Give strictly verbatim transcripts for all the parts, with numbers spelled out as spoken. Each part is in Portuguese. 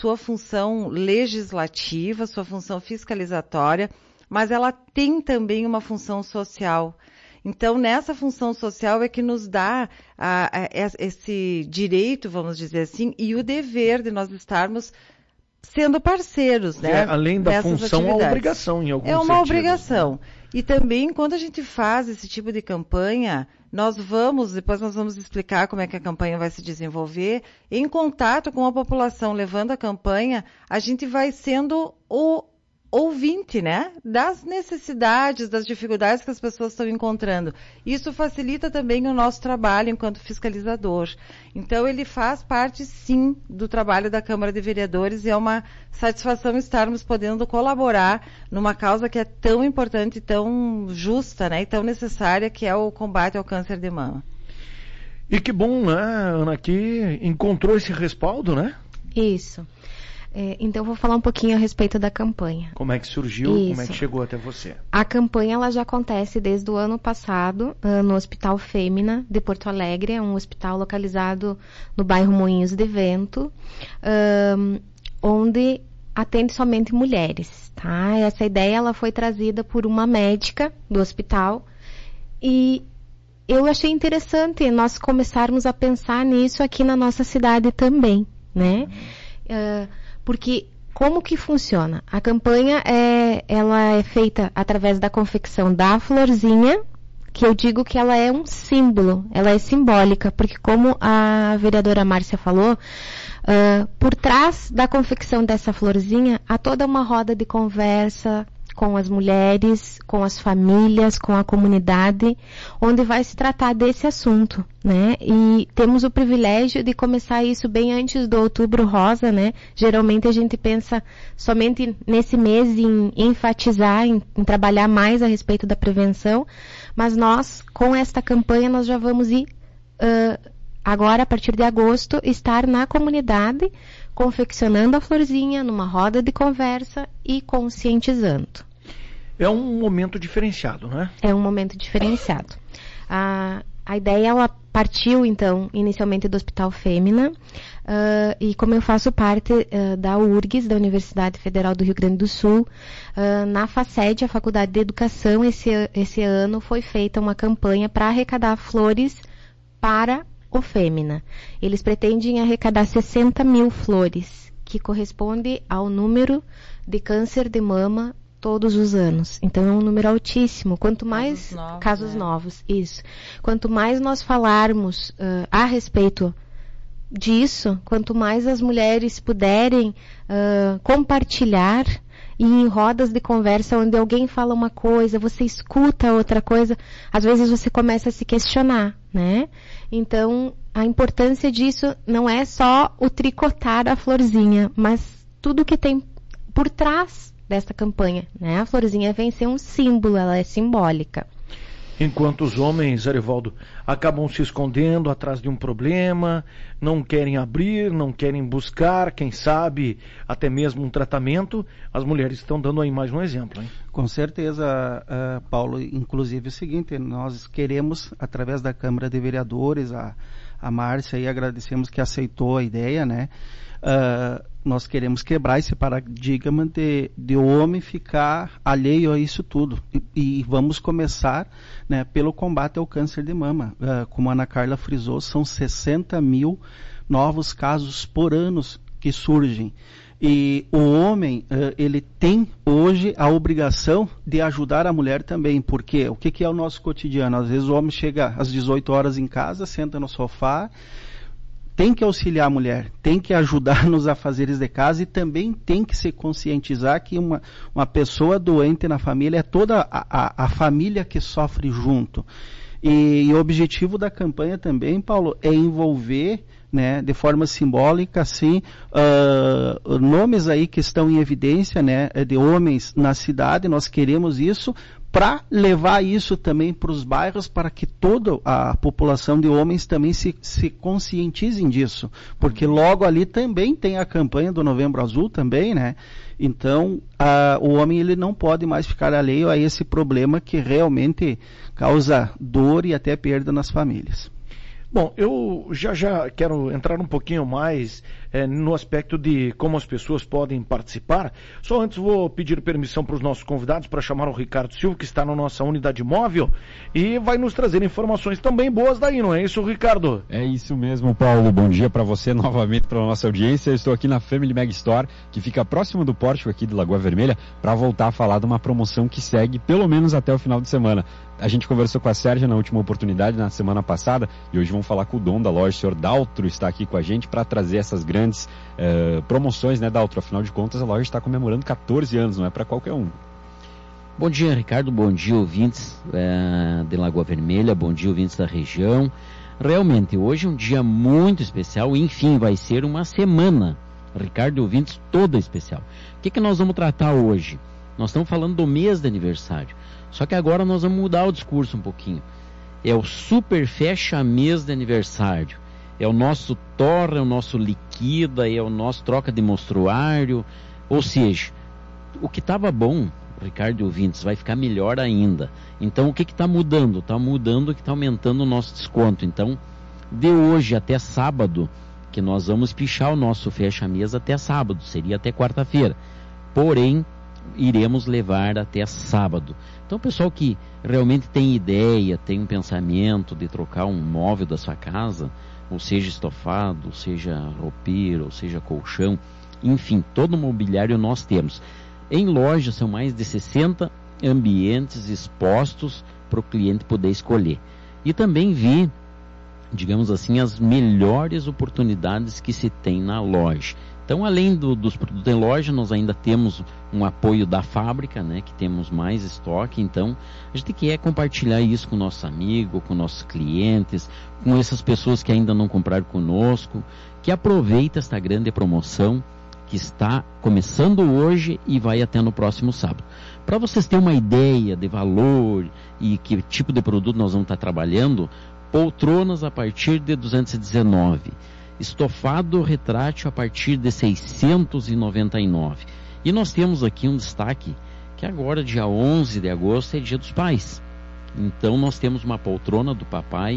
sua função legislativa, sua função fiscalizatória, mas ela tem também uma função social. Então, nessa função social é que nos dá a, a, esse direito, vamos dizer assim, e o dever de nós estarmos sendo parceiros, né? É, além da função, a obrigação em algum sentido. É uma obrigação. E também, quando a gente faz esse tipo de campanha, nós vamos, depois nós vamos explicar como é que a campanha vai se desenvolver, em contato com a população, levando a campanha, a gente vai sendo o ouvinte, né, das necessidades, das dificuldades que as pessoas estão encontrando. Isso facilita também o nosso trabalho enquanto fiscalizador. Então, ele faz parte, sim, do trabalho da Câmara de Vereadores e é uma satisfação estarmos podendo colaborar numa causa que é tão importante, tão justa, né, e tão necessária, que é o combate ao câncer de mama. E que bom, né, Ana, que encontrou esse respaldo, né? Isso. É, então, vou falar um pouquinho a respeito da campanha. Como é que surgiu, Isso. como é que chegou até você? A campanha ela já acontece desde o ano passado uh, no Hospital Fêmina de Porto Alegre, é um hospital localizado no bairro Moinhos de Vento, um, onde atende somente mulheres, tá? Essa ideia ela foi trazida por uma médica do hospital e eu achei interessante nós começarmos a pensar nisso aqui na nossa cidade também, né? Uhum. Uh, Porque como que funciona? A campanha é, ela é feita através da confecção da florzinha, que eu digo que ela é um símbolo, ela é simbólica, porque como a vereadora Márcia falou, uh, por trás da confecção dessa florzinha há toda uma roda de conversa com as mulheres, com as famílias, com a comunidade, onde vai se tratar desse assunto, né? E temos o privilégio de começar isso bem antes do Outubro Rosa, né? Geralmente a gente pensa somente nesse mês em enfatizar, em, em trabalhar mais a respeito da prevenção, mas nós, com esta campanha, nós já vamos ir, uh, agora, a partir de agosto, estar na comunidade, confeccionando a florzinha numa roda de conversa e conscientizando. É um momento diferenciado, né? É um momento diferenciado. A, a ideia, ela partiu, então, inicialmente do Hospital Fêmina, uh, e como eu faço parte uh, da U R G S, da Universidade Federal do Rio Grande do Sul, uh, na FACED, a Faculdade de Educação, esse, esse ano foi feita uma campanha para arrecadar flores para o Fêmina. Eles pretendem arrecadar sessenta mil flores, que corresponde ao número de câncer de mama todos os anos. Então é um número altíssimo. Quanto mais casos novos, casos né? novos isso. Quanto mais nós falarmos uh, a respeito disso, quanto mais as mulheres puderem uh, compartilhar e em rodas de conversa onde alguém fala uma coisa, você escuta outra coisa, às vezes você começa a se questionar, né? Então, a importância disso não é só o tricotar a florzinha, mas tudo que tem por trás desta campanha, né? A florzinha vem ser um símbolo, ela é simbólica. Enquanto os homens, Arivaldo, acabam se escondendo atrás de um problema, não querem abrir, não querem buscar, quem sabe, até mesmo um tratamento, as mulheres estão dando aí mais um exemplo, hein? Com certeza, uh, Paulo, inclusive é o seguinte, nós queremos, através da Câmara de Vereadores, a, a Márcia, e agradecemos que aceitou a ideia, né? Uh, nós queremos quebrar esse paradigma de, de o homem ficar alheio a isso tudo. E, e vamos começar, né, pelo combate ao câncer de mama. Uh, como a Ana Carla frisou, são sessenta mil novos casos por ano que surgem. E o homem, uh, ele tem hoje a obrigação de ajudar a mulher também. Porque o que, que é o nosso cotidiano? Às vezes o homem chega às dezoito horas em casa, senta no sofá, tem que auxiliar a mulher, tem que ajudar nos afazeres de casa e também tem que se conscientizar que uma, uma pessoa doente na família é toda a, a, a família que sofre junto. E, e o objetivo da campanha também, Paulo, é envolver, né, de forma simbólica, assim, uh, nomes aí que estão em evidência, né, de homens na cidade. Nós queremos isso para levar isso também para os bairros, para que toda a população de homens também se, se conscientizem disso, porque logo ali também tem a campanha do Novembro Azul também, né? Então, a, o homem ele não pode mais ficar alheio a esse problema que realmente causa dor e até perda nas famílias. Bom, eu já já quero entrar um pouquinho mais é, no aspecto de como as pessoas podem participar. Só antes vou pedir permissão para os nossos convidados para chamar o Ricardo Silva, que está na nossa unidade móvel e vai nos trazer informações também boas daí, não é isso, Ricardo? É isso mesmo, Paulo. Bom dia para você novamente, para a nossa audiência. Eu estou aqui na Family Mega Store, que fica próximo do pórtico aqui de Lagoa Vermelha, para voltar a falar de uma promoção que segue pelo menos até o final de semana. A gente conversou com a Sérgia na última oportunidade, na semana passada, e hoje vamos falar com o dono da loja, o senhor Daltro, está aqui com a gente para trazer essas grandes eh, promoções, né, Daltro? Afinal de contas, a loja está comemorando quatorze anos, não é para qualquer um. Bom dia, Ricardo, bom dia, ouvintes é, de Lagoa Vermelha, bom dia, ouvintes da região. Realmente, hoje é um dia muito especial, enfim, vai ser uma semana, Ricardo e ouvintes, toda especial. O que, que nós vamos tratar hoje? Nós estamos falando do mês de aniversário. Só que agora nós vamos mudar o discurso um pouquinho. É o super fecha mês de aniversário. É o nosso torra, é o nosso liquida, é o nosso troca de mostruário. Ou seja, o que estava bom, Ricardo e ouvintes, vai ficar melhor ainda. Então o que está mudando? Está mudando que está aumentando o nosso desconto. Então, de hoje até sábado, que nós vamos pichar o nosso fecha mês até sábado, seria até quarta-feira. Porém, iremos levar até sábado. Então, o pessoal que realmente tem ideia, tem um pensamento de trocar um móvel da sua casa, ou seja estofado, ou seja roupeiro, ou seja colchão, enfim, todo o mobiliário nós temos. Em loja são mais de sessenta ambientes expostos para o cliente poder escolher. E também vi, digamos assim, as melhores oportunidades que se tem na loja. Então, além do, dos produtos em loja, nós ainda temos um apoio da fábrica, né, que temos mais estoque. Então, a gente quer compartilhar isso com o nosso amigo, com nossos clientes, com essas pessoas que ainda não compraram conosco, que aproveita esta grande promoção que está começando hoje e vai até no próximo sábado. Para vocês terem uma ideia de valor e que tipo de produto nós vamos estar trabalhando, poltronas a partir de duzentos e dezenove. Estofado retrátil a partir de seiscentos e noventa e nove. E nós temos aqui um destaque, que agora, dia onze de agosto, é dia dos pais. Então nós temos uma poltrona do papai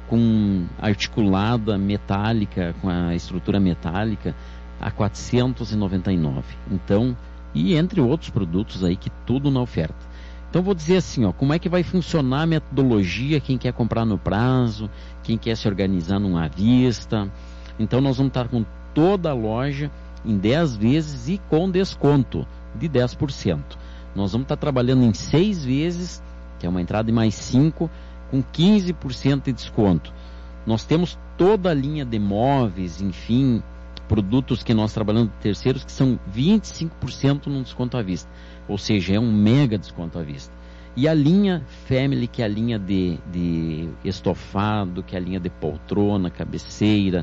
com articulada metálica, com a estrutura metálica, a quatrocentos e noventa e nove. Então, e entre outros produtos aí, que tudo na oferta. Então vou dizer assim, ó, como é que vai funcionar a metodologia, quem quer comprar no prazo, quem quer se organizar num à vista. Então nós vamos estar com toda a loja em dez vezes e com desconto de dez por cento. Nós vamos estar trabalhando em seis vezes, que é uma entrada de mais cinco, com quinze por cento de desconto. Nós temos toda a linha de móveis, enfim, produtos que nós trabalhamos de terceiros, que são vinte e cinco por cento no desconto à vista. Ou seja, é um mega desconto à vista. E a linha Family, que é a linha de, de estofado, que é a linha de poltrona, cabeceira,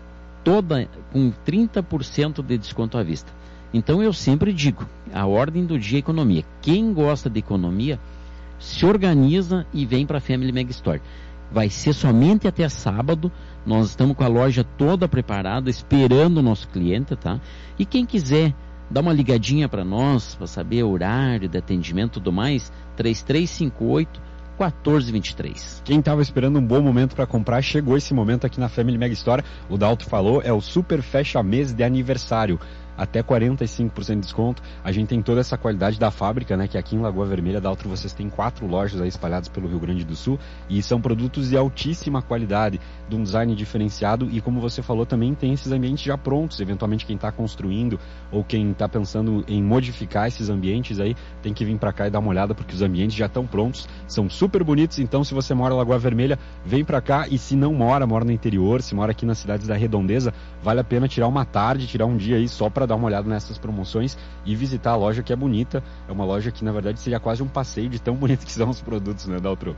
toda com trinta por cento de desconto à vista. Então eu sempre digo, a ordem do dia é economia. Quem gosta de economia, se organiza e vem para a Family Mega Store. Vai ser somente até sábado. Nós estamos com a loja toda preparada, esperando o nosso cliente, tá? E quem quiser dar uma ligadinha para nós, para saber o horário de atendimento e tudo mais, três três cinco oito, quatorze vinte e três. Quem estava esperando um bom momento para comprar, chegou esse momento aqui na Family Mega Store. O Dalto falou, é o super fecha mês de aniversário. Até quarenta e cinco por cento de desconto. A gente tem toda essa qualidade da fábrica, né? Que aqui em Lagoa Vermelha, Daltro, vocês têm quatro lojas aí espalhadas pelo Rio Grande do Sul. E são produtos de altíssima qualidade, de um design diferenciado. E como você falou, também tem esses ambientes já prontos. Eventualmente quem está construindo ou quem está pensando em modificar esses ambientes aí, tem que vir para cá e dar uma olhada, porque os ambientes já estão prontos. São super bonitos. Então, se você mora em Lagoa Vermelha, vem para cá. E se não mora, mora no interior, se mora aqui nas cidades da Redondeza, vale a pena tirar uma tarde, tirar um dia aí só para dar uma olhada nessas promoções e visitar a loja, que é bonita. É uma loja que na verdade seria quase um passeio de tão bonito que são os produtos, né, Daltro?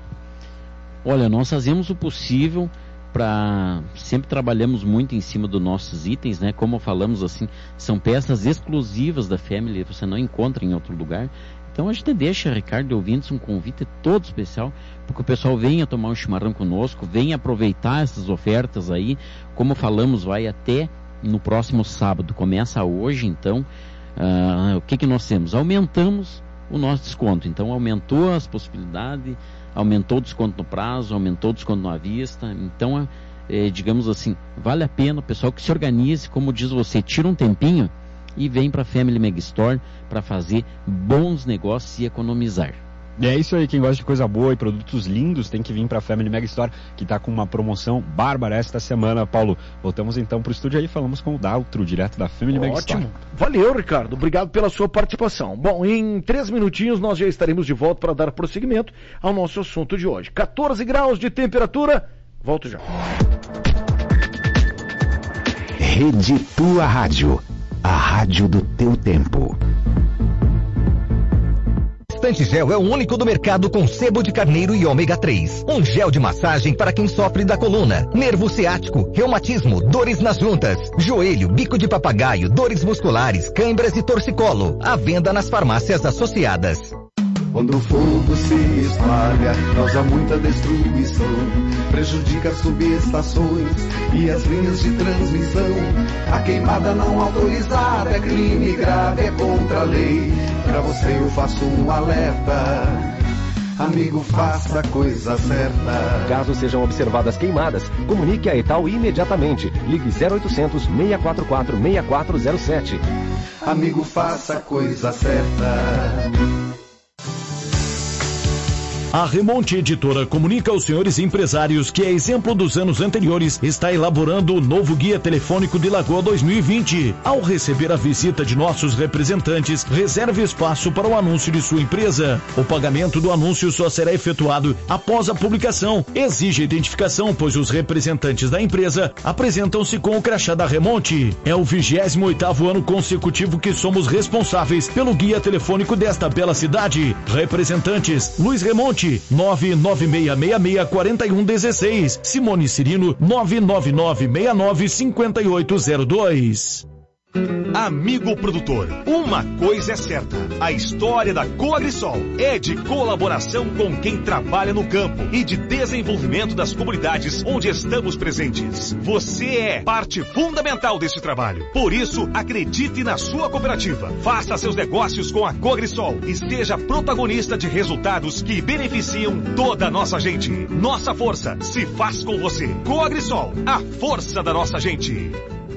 Olha, nós fazemos o possível para... Sempre trabalhamos muito em cima dos nossos itens, né? Como falamos assim, são peças exclusivas da Family, você não encontra em outro lugar. Então a gente deixa, Ricardo e ouvintes, um convite todo especial, porque o pessoal venha tomar um chimarrão conosco, venha aproveitar essas ofertas aí. Como falamos, vai até no próximo sábado, começa hoje. Então uh, o que que nós temos? Aumentamos o nosso desconto, então aumentou as possibilidades, aumentou o desconto no prazo, aumentou o desconto à vista. Então eh, digamos assim, vale a pena o pessoal que se organize, como diz você, tira um tempinho e vem para a Family Mega Store para fazer bons negócios e economizar. É isso aí, quem gosta de coisa boa e produtos lindos tem que vir para a Family Mega Store, que está com uma promoção bárbara esta semana. Paulo, voltamos então para o estúdio aí, falamos com o Daltro, direto da Family Mega Store. Ótimo, valeu, Ricardo, obrigado pela sua participação. Bom, em três minutinhos nós já estaremos de volta para dar prosseguimento ao nosso assunto de hoje. quatorze graus de temperatura, volto já. Rede Tua Rádio, a rádio do teu tempo. Distante Gel é o único do mercado com sebo de carneiro e ômega três. Um gel de massagem para quem sofre da coluna, nervo ciático, reumatismo, dores nas juntas, joelho, bico de papagaio, dores musculares, câimbras e torcicolo. À venda nas farmácias associadas. Quando o fogo se espalha, causa muita destruição, prejudica as subestações e as linhas de transmissão. A queimada não autorizada é crime grave, é contra a lei. Pra você eu faço um alerta, amigo, faça a coisa certa. Caso sejam observadas queimadas, comunique a Etal imediatamente. Ligue zero oitocentos, seis quatro quatro, seis quatro zero sete. Amigo, faça a coisa certa. A Remonte Editora comunica aos senhores empresários que, a exemplo dos anos anteriores, está elaborando o novo Guia Telefônico de Lagoa dois mil e vinte. Ao receber a visita de nossos representantes, reserve espaço para o anúncio de sua empresa. O pagamento do anúncio só será efetuado após a publicação. Exige identificação, pois os representantes da empresa apresentam-se com o crachá da Remonte. É o vigésimo oitavo ano consecutivo que somos responsáveis pelo guia telefônico desta bela cidade. Representantes: Luiz Remonte, nove nove seis seis seis quatro um um seis. Simone Cirino, nove nove nove seis nove cinco oito zero dois. Amigo produtor, uma coisa é certa, a história da Coagrisol é de colaboração com quem trabalha no campo e de desenvolvimento das comunidades onde estamos presentes. Você é parte fundamental desse trabalho. Por isso, acredite na sua cooperativa, faça seus negócios com a Coagrisol e seja protagonista de resultados que beneficiam toda a nossa gente. Nossa força se faz com você. Coagrisol, a força da nossa gente.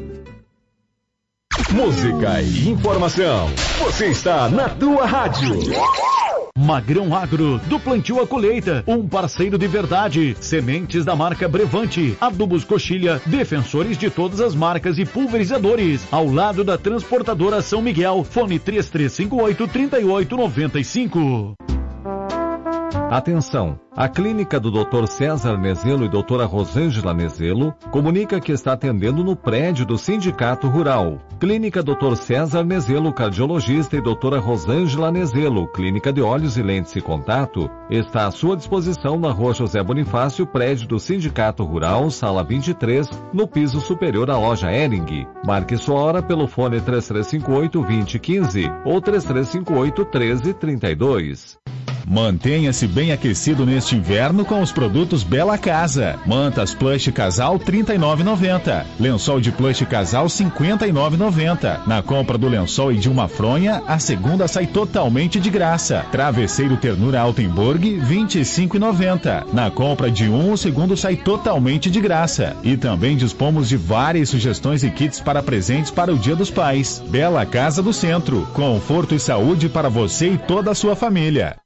Música e informação. Você está na tua rádio. Magrão Agro, do plantio à colheita, um parceiro de verdade. Sementes da marca Brevante, adubos Coxilha, defensores de todas as marcas e pulverizadores. Ao lado da transportadora São Miguel, fone três três cinco oito, três oito nove cinco. Atenção! A clínica do doutor César Nezelo e doutora Rosângela Nezelo comunica que está atendendo no prédio do Sindicato Rural. Clínica doutor César Nezelo, cardiologista, e doutora Rosângela Nezelo, clínica de olhos e lentes e contato, está à sua disposição na rua José Bonifácio, prédio do Sindicato Rural, sala vinte e três, no piso superior à loja Hering. Marque sua hora pelo fone três três cinco oito, dois zero um cinco ou três três cinco oito, três zero três dois. Mantenha-se bem aquecido neste inverno com os produtos Bela Casa. Mantas Plush Casal trinta e nove reais e noventa centavos. Lençol de Plush Casal cinquenta e nove reais e noventa centavos. Na compra do lençol e de uma fronha, a segunda sai totalmente de graça. Travesseiro Ternura Altenburg vinte e cinco reais e noventa centavos. Na compra de um, o segundo sai totalmente de graça. E também dispomos de várias sugestões e kits para presentes para o Dia dos Pais. Bela Casa do Centro. Conforto e saúde para você e toda a sua família.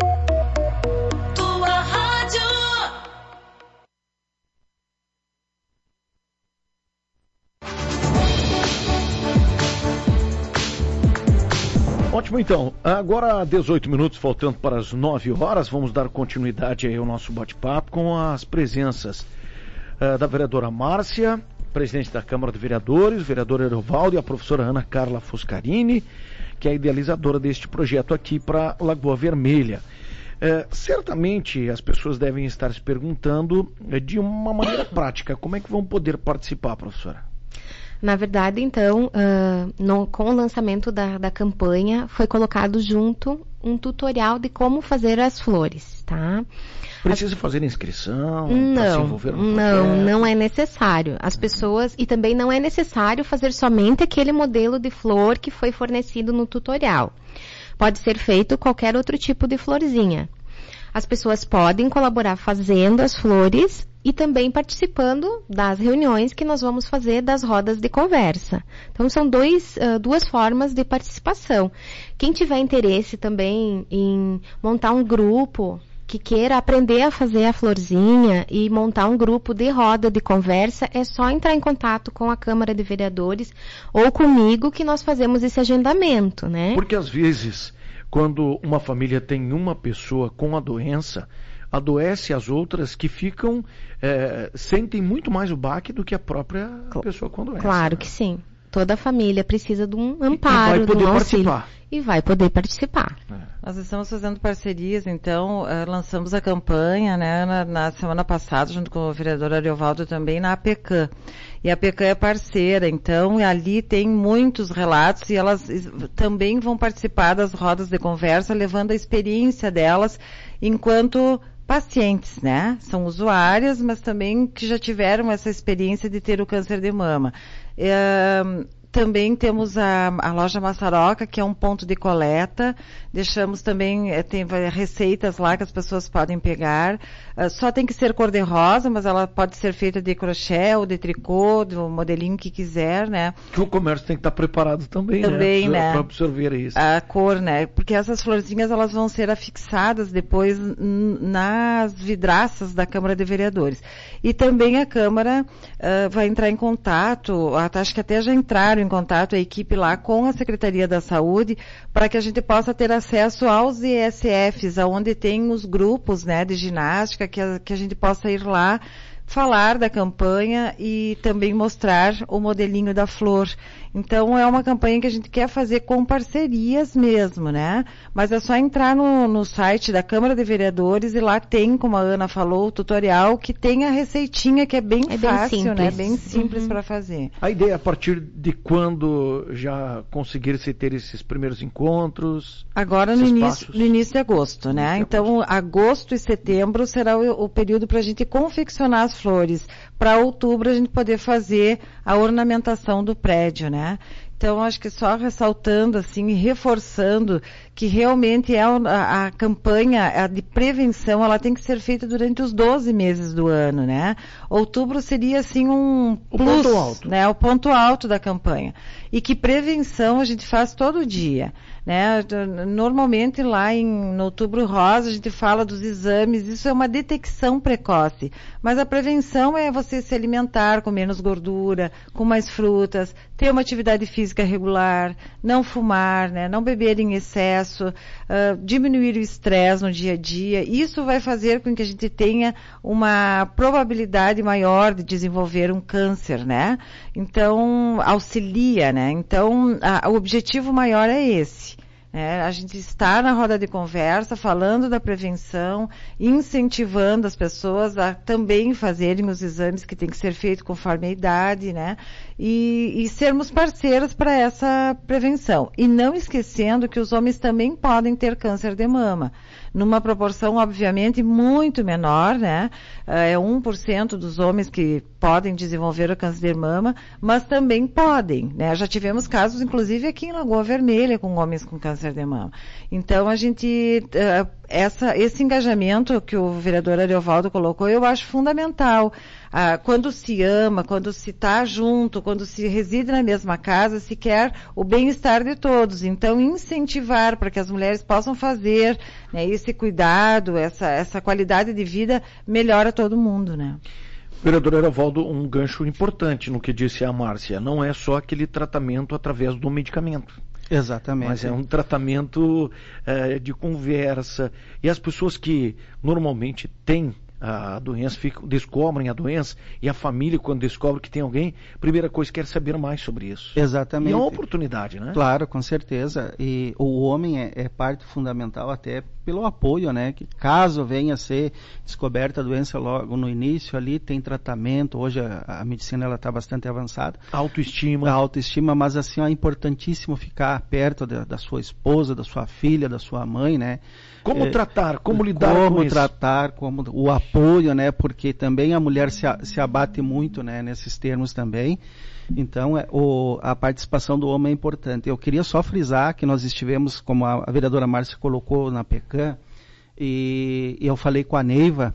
Ótimo, então. Agora, dezoito minutos, faltando para as nove horas, vamos dar continuidade aí ao nosso bate-papo com as presenças uh, da vereadora Márcia, presidente da Câmara de Vereadores, o vereador Erovaldo e a professora Ana Carla Foscarini, que é a idealizadora deste projeto aqui para Lagoa Vermelha. Uh, certamente as pessoas devem estar se perguntando uh, de uma maneira prática, como é que vão poder participar, professora? Na verdade, então, uh, no, com o lançamento da, da campanha, foi colocado junto um tutorial de como fazer as flores, tá? Precisa as... fazer inscrição? Não, se envolver no não, projeto? não é necessário. As pessoas, e também não é necessário fazer somente aquele modelo de flor que foi fornecido no tutorial. Pode ser feito qualquer outro tipo de florzinha. As pessoas podem colaborar fazendo as flores e também participando das reuniões que nós vamos fazer das rodas de conversa. Então, são dois, uh, duas formas de participação. Quem tiver interesse também em montar um grupo que queira aprender a fazer a florzinha e montar um grupo de roda de conversa, é só entrar em contato com a Câmara de Vereadores ou comigo que nós fazemos esse agendamento, né? Porque às vezes, quando uma família tem uma pessoa com a doença, adoece as outras que ficam, é, sentem muito mais o baque do que a própria Cl- pessoa com doença. Claro, né? Que sim. Toda a família precisa de um amparo, e vai poder de um auxílio. Participar. E vai poder participar. É. Nós estamos fazendo parcerias, então, uh, lançamos a campanha, né, na, na semana passada, junto com o vereador Ariovaldo também, na A P E C A. E a A P E C A é parceira, então, e ali tem muitos relatos e elas também vão participar das rodas de conversa, levando a experiência delas enquanto pacientes, né? São usuárias, mas também que já tiveram essa experiência de ter o câncer de mama. É, também temos a, a loja Massaroca, que é um ponto de coleta. Deixamos também, é, tem receitas lá que as pessoas podem pegar. Uh, só tem que ser cor-de-rosa, mas ela pode ser feita de crochê ou de tricô, do modelinho que quiser, né? Que o comércio tem que estar preparado também, também né? né? Para absorver isso. A cor, né? Porque essas florzinhas, elas vão ser afixadas depois n- nas vidraças da Câmara de Vereadores. E também a Câmara uh, vai entrar em contato, acho que até já entraram em contato a equipe lá com a Secretaria da Saúde, para que a gente possa ter acesso aos I S Fs, onde tem os grupos, né, de ginástica, que a, que a gente possa ir lá falar da campanha e também mostrar o modelinho da flor. Então, é uma campanha que a gente quer fazer com parcerias mesmo, né? Mas é só entrar no, no site da Câmara de Vereadores e lá tem, como a Ana falou, o tutorial que tem a receitinha que é bem é fácil, bem né? Bem simples uhum. para fazer. A ideia é a partir de quando já conseguir-se ter esses primeiros encontros? Agora no início, no início de agosto, né? Início então, agosto. agosto e setembro será o, o período para a gente confeccionar as flores. Para outubro a gente poder fazer a ornamentação do prédio, né? Então, acho que só ressaltando, assim, e reforçando que realmente é a, a campanha a de prevenção, ela tem que ser feita durante os doze meses do ano, né? Outubro seria, assim, um o plus, ponto alto. né? O ponto alto da campanha. E que prevenção a gente faz todo dia, né? Normalmente lá em no Outubro Rosa a gente fala dos exames, isso é uma detecção precoce, mas a prevenção é você se alimentar com menos gordura, com mais frutas, ter uma atividade física regular, não fumar, né? Não beber em excesso, uh, diminuir o estresse no dia a dia. Isso vai fazer com que a gente tenha uma probabilidade maior de desenvolver um câncer, né? Então, auxilia, né? Então, a, o objetivo maior é esse. É, a gente está na roda de conversa, falando da prevenção, incentivando as pessoas a também fazerem os exames que tem que ser feito conforme a idade, né? E, e sermos parceiros para essa prevenção. E não esquecendo que os homens também podem ter câncer de mama, numa proporção, obviamente, muito menor, né? É um por cento dos homens que podem desenvolver o câncer de mama, mas também podem, né? Já tivemos casos, inclusive, aqui em Lagoa Vermelha, com homens com câncer de mama. Então, a gente, uh, essa, esse engajamento que o vereador Ariovaldo colocou, eu acho fundamental. Uh, quando se ama, quando se está junto, quando se reside na mesma casa, se quer o bem-estar de todos. Então, incentivar para que as mulheres possam fazer, né, esse cuidado, essa, essa qualidade de vida, melhora todo mundo, né? Vereador Ariovaldo, um gancho importante no que disse a Márcia. Não é só aquele tratamento através do medicamento. Exatamente. Mas é um tratamento é, de conversa. E as pessoas que normalmente têm a doença, ficam, descobrem a doença, e a família, quando descobre que tem alguém, a primeira coisa quer saber mais sobre isso. Exatamente. E é uma oportunidade, né? Claro, com certeza. E o homem é, é parte fundamental até pelo apoio, né? Que caso venha a ser descoberta a doença logo no início, ali tem tratamento. Hoje a, a medicina ela está bastante avançada. Autoestima. A autoestima, mas assim, ó, é importantíssimo ficar perto da, da sua esposa, da sua filha, da sua mãe, né? Como é, tratar, como lidar como com isso? Como tratar, como o apoio, né? Porque também a mulher se, a, se abate muito, né? Nesses termos também. Então, é, o, a participação do homem é importante. Eu queria só frisar que nós estivemos, como a, a vereadora Márcia colocou na P E C A, e, e eu falei com a Neiva,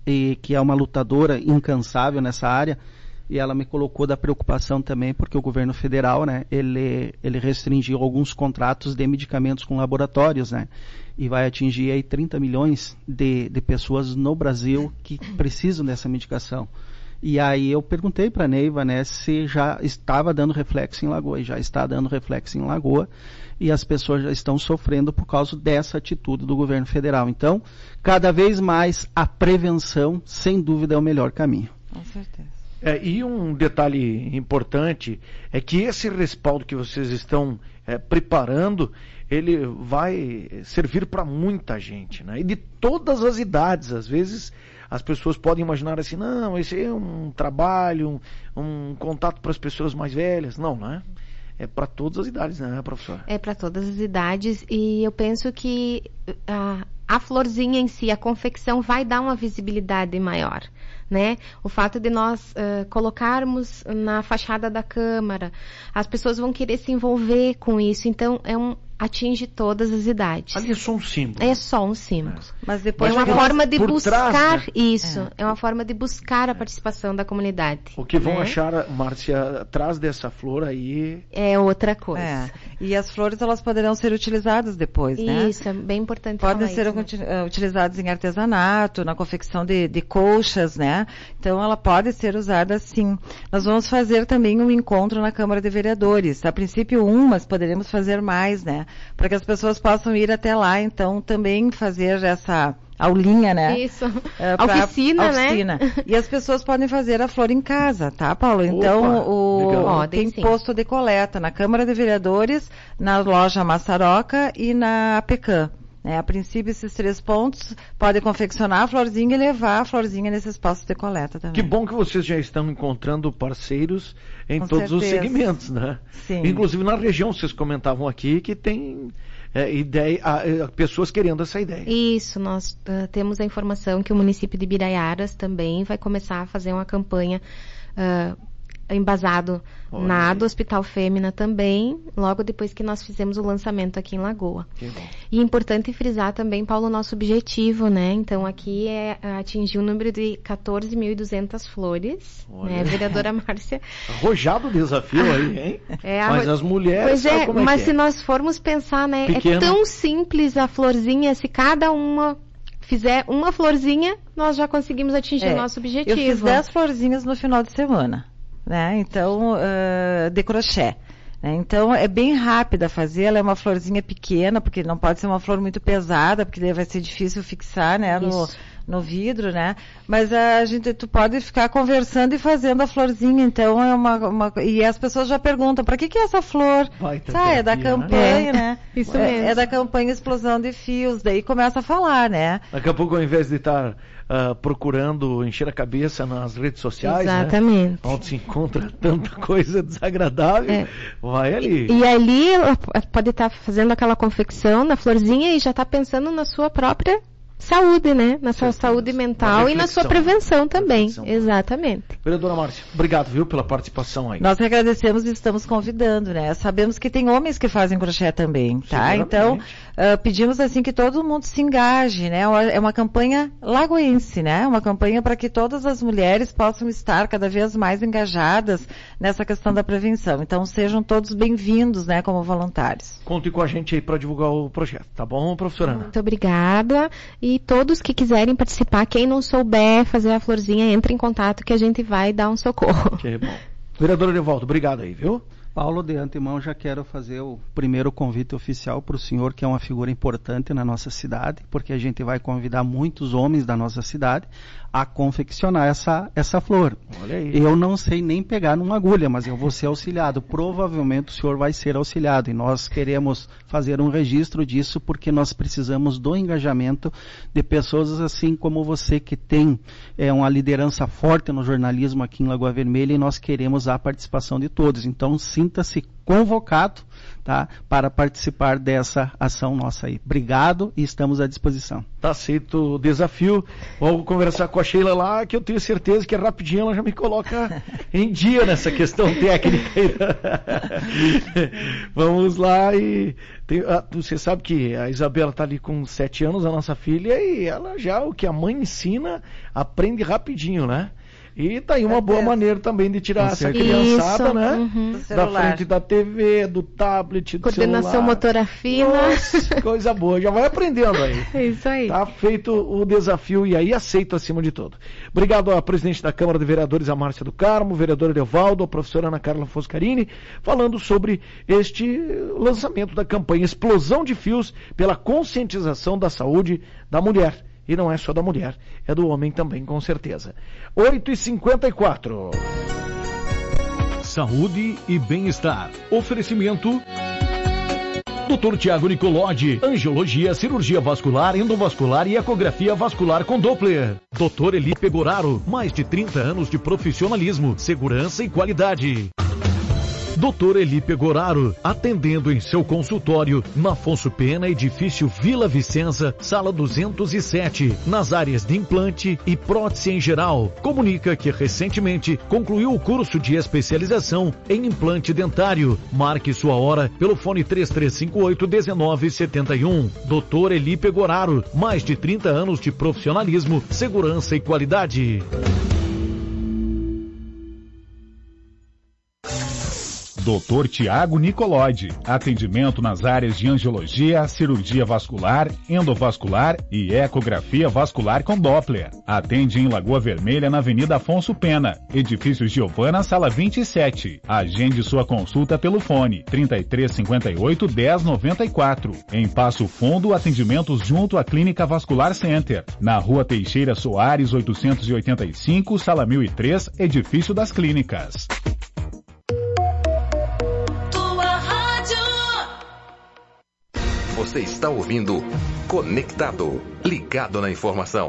e que é uma lutadora incansável nessa área, e ela me colocou da preocupação também, porque o governo federal, né, ele, ele restringiu alguns contratos de medicamentos com laboratórios, né, e vai atingir aí trinta milhões de, de pessoas no Brasil que precisam dessa medicação. E aí eu perguntei para a Neiva, né, se já estava dando reflexo em Lagoa, e já está dando reflexo em Lagoa, e as pessoas já estão sofrendo por causa dessa atitude do governo federal. Então, cada vez mais a prevenção, sem dúvida, é o melhor caminho. Com certeza. É, e um detalhe importante é que esse respaldo que vocês estão é, preparando, ele vai servir para muita gente, né? E de todas as idades. Às vezes as pessoas podem imaginar assim, não, esse é um trabalho, um, um contato para as pessoas mais velhas. Não, né? É para todas as idades, né, professora? É para todas as idades, e eu penso que a, a florzinha em si, a confecção, vai dar uma visibilidade maior, né? O fato de nós uh, colocarmos na fachada da Câmara, as pessoas vão querer se envolver com isso, então é um, atinge todas as idades. Ali é só um símbolo. É só um símbolo. É. Mas depois é uma forma de buscar trás, né? isso, é. É. é uma forma de buscar a é. participação da comunidade. O que vão né? achar, Márcia, atrás dessa flor aí... É outra coisa. É. E as flores, elas poderão ser utilizadas depois, né? Isso, é bem importante Podem falar ser isso, né? utilizadas em artesanato, na confecção de, de colchas, né? Então, ela pode ser usada sim. Nós vamos fazer também um encontro na Câmara de Vereadores. A princípio um, mas poderemos fazer mais, né? Para que as pessoas possam ir até lá, então, também fazer essa... aulinha, né? Isso. Uh, pra, oficina, oficina, né? E as pessoas podem fazer a flor em casa, tá, Paulo? Então, Opa, o, Ó, tem sim. posto de coleta na Câmara de Vereadores, na loja Massaroca e na Pecan. Né? A princípio, esses três pontos podem confeccionar a florzinha e levar a florzinha nesses postos de coleta também. Que bom que vocês já estão encontrando parceiros em Com todos certeza. os segmentos, né? Sim. Inclusive na região, vocês comentavam aqui que tem é, ideia, a, a, pessoas querendo essa ideia. Isso, nós uh, temos a informação que o município de Biraiaras também vai começar a fazer uma campanha uh, embasado Olha na aí. do Hospital Fêmea também, logo depois que nós fizemos o lançamento aqui em Lagoa. Que bom. E é importante frisar também, Paulo, o nosso objetivo, né? Então aqui é atingir o número de quatorze mil e duzentas flores, Olha. né? Vereadora Márcia. Arrojado o desafio aí, hein? É, Mas arro... as mulheres... Pois é, como é mas que se é? nós formos pensar, né? Pequeno. É tão simples a florzinha, se cada uma fizer uma florzinha, nós já conseguimos atingir É, o nosso objetivo. Eu fiz dez florzinhas no final de semana, né? Então, uh, de crochê. Né? Então, é bem rápida a fazer, ela é uma florzinha pequena, porque não pode ser uma flor muito pesada, porque daí vai ser difícil fixar, né, no, no vidro, né? Mas a gente, tu pode ficar conversando e fazendo a florzinha, então é uma, uma e as pessoas já perguntam, para que que é essa flor? Ah, é da campanha, né? É, isso é, mesmo. é da campanha Explosão de Fios, daí começa a falar, né? Daqui a pouco, ao invés de estar uh, procurando encher a cabeça nas redes sociais, exatamente, né? Onde se encontra tanta coisa desagradável, é. vai ali. E, e ali ela pode estar fazendo aquela confecção na florzinha e já está pensando na sua própria saúde, né? Na sua saúde mental e na sua prevenção também. Reflexão. Exatamente. Vereadora Márcia, obrigado, viu, pela participação aí. Nós agradecemos e estamos convidando, né? Sabemos que tem homens que fazem crochê também, tá? Então, uh, pedimos assim que todo mundo se engaje, né? É uma campanha lagoense, né? Uma campanha para que todas as mulheres possam estar cada vez mais engajadas nessa questão da prevenção. Então, sejam todos bem-vindos, né, como voluntários. Conte com a gente aí para divulgar o projeto, tá bom, professora Ana? Muito obrigada. E todos que quiserem participar, quem não souber fazer a florzinha, entre em contato que a gente vai dar um socorro. Que bom. Vereador Evaldo, obrigado aí, viu? Paulo, de antemão já quero fazer o primeiro convite oficial para o senhor, que é uma figura importante na nossa cidade, porque a gente vai convidar muitos homens da nossa cidade a confeccionar essa, essa flor. Olha aí. Eu não sei nem pegar numa agulha, mas eu vou ser auxiliado. Provavelmente o senhor vai ser auxiliado e nós queremos fazer um registro disso porque nós precisamos do engajamento de pessoas assim como você, que tem é, uma liderança forte no jornalismo aqui em Lagoa Vermelha, e nós queremos a participação de todos. Então, sim, sinta-se convocado, tá, para participar dessa ação nossa aí. Obrigado e estamos à disposição. Tá aceito o desafio. Vamos conversar com a Sheila lá, que eu tenho certeza que rapidinho ela já me coloca em dia nessa questão técnica. Vamos lá e... Tem, ah, você sabe que a Isabela está ali com sete anos, a nossa filha, e ela já, o que a mãe ensina, aprende rapidinho, né? E tá aí uma boa maneira também de tirar essa criançada, né? Uhum. Da frente da T V, do tablet, do Coordenação celular. motora fina. Nossa, coisa boa, já vai aprendendo aí. É isso aí. Tá feito o desafio e aí aceito acima de tudo. Obrigado à presidente da Câmara de Vereadores, a Márcia do Carmo, vereador Edevaldo, a professora Ana Carla Foscarini, falando sobre este lançamento da campanha Explosão de Fios pela conscientização da saúde da mulher. E não é só da mulher, é do homem também, com certeza. oito e cinquenta e quatro. Saúde e bem-estar. Oferecimento... doutor Tiago Nicolodi, angiologia, cirurgia vascular, endovascular e ecografia vascular com Doppler. doutor Eli Pegoraro, mais de trinta anos de profissionalismo, segurança e qualidade. doutor Eli Pegoraro, atendendo em seu consultório na Afonso Pena, edifício Vila Vicenza, sala duzentos e sete, nas áreas de implante e prótese em geral. Comunica que recentemente concluiu o curso de especialização em implante dentário. Marque sua hora pelo fone três três cinco oito, um nove sete um. doutor Eli Pegoraro, mais de trinta anos de profissionalismo, segurança e qualidade. doutor Tiago Nicolodi, atendimento nas áreas de angiologia, cirurgia vascular, endovascular e ecografia vascular com Doppler. Atende em Lagoa Vermelha, na Avenida Afonso Pena, edifício Giovana, sala vinte e sete. Agende sua consulta pelo fone trinta e três cinquenta e oito, dez noventa e quatro. Em Passo Fundo, atendimentos junto à Clínica Vascular Center, na Rua Teixeira Soares, oitocentos e oitenta e cinco, sala mil e três, edifício das Clínicas. Você está ouvindo Conectado, ligado na informação.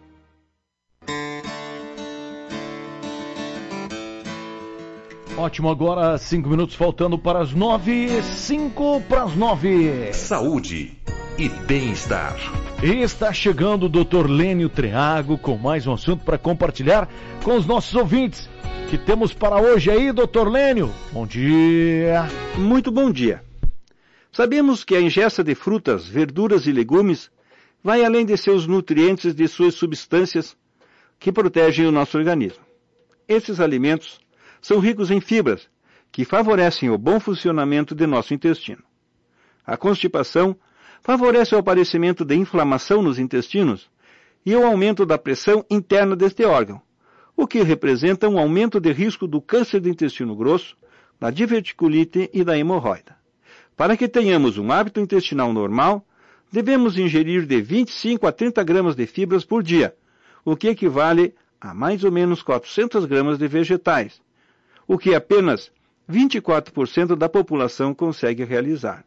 Ótimo, agora cinco minutos faltando para as nove, cinco para as nove. Saúde e bem-estar. E está chegando o doutor Lênio Triago com mais um assunto para compartilhar com os nossos ouvintes. Que temos para hoje aí, doutor Lênio? Bom dia. Muito bom dia. Sabemos que a ingesta de frutas, verduras e legumes vai além de seus nutrientes de suas substâncias que protegem o nosso organismo. Esses alimentos são ricos em fibras, que favorecem o bom funcionamento de nosso intestino. A constipação favorece o aparecimento de inflamação nos intestinos e o aumento da pressão interna deste órgão, o que representa um aumento de risco do câncer do intestino grosso, da diverticulite e da hemorroida. Para que tenhamos um hábito intestinal normal, devemos ingerir de vinte e cinco a trinta gramas de fibras por dia, o que equivale a mais ou menos quatrocentas gramas de vegetais, o que apenas vinte e quatro por cento da população consegue realizar.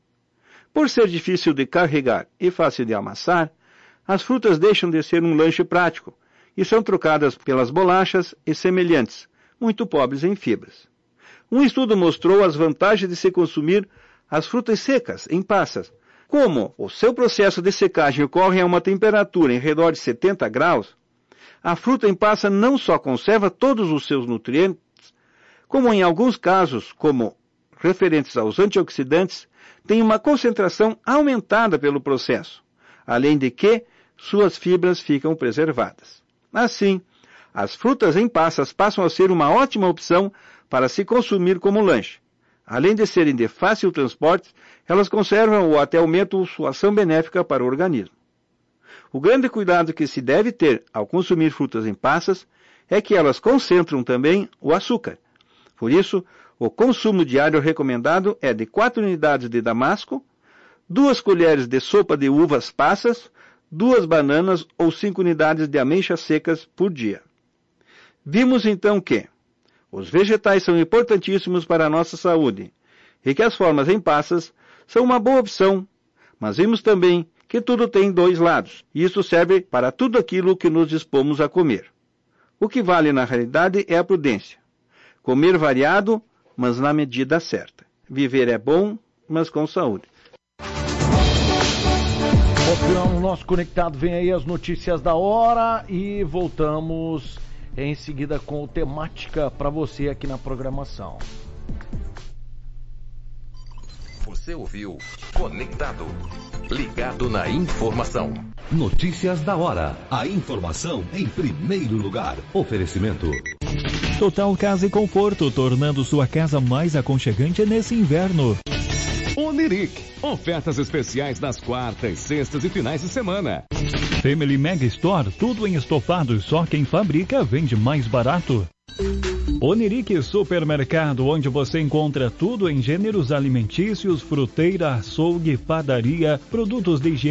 Por ser difícil de carregar e fácil de amassar, as frutas deixam de ser um lanche prático e são trocadas pelas bolachas e semelhantes, muito pobres em fibras. Um estudo mostrou as vantagens de se consumir as frutas secas, em passas. Como o seu processo de secagem ocorre a uma temperatura em redor de setenta graus, a fruta em passa não só conserva todos os seus nutrientes, como em alguns casos, como referentes aos antioxidantes, tem uma concentração aumentada pelo processo, além de que suas fibras ficam preservadas. Assim, as frutas em passas passam a ser uma ótima opção para se consumir como lanche. Além de serem de fácil transporte, elas conservam ou até aumentam sua ação benéfica para o organismo. O grande cuidado que se deve ter ao consumir frutas em passas é que elas concentram também o açúcar. Por isso, o consumo diário recomendado é de quatro unidades de damasco, duas colheres de sopa de uvas passas, duas bananas ou cinco unidades de ameixas secas por dia. Vimos então que os vegetais são importantíssimos para a nossa saúde e que as formas em passas são uma boa opção, mas vimos também que tudo tem dois lados, e isso serve para tudo aquilo que nos dispomos a comer. O que vale na realidade é a prudência. Comer variado mas na medida certa. Viver é bom, mas com saúde. Bom, o nosso conectado vem aí as notícias da hora e voltamos em seguida com temática para você aqui na programação. Você ouviu Conectado, ligado na informação. Notícias da hora. A informação em primeiro lugar. Oferecimento. Total Casa e Conforto, tornando sua casa mais aconchegante nesse inverno. Oniric, ofertas especiais nas quartas, sextas e finais de semana. Family Mega Store, tudo em estofados, só quem fabrica vende mais barato. Oniric Supermercado, onde você encontra tudo em gêneros alimentícios, fruteira, açougue, padaria, produtos de higiene.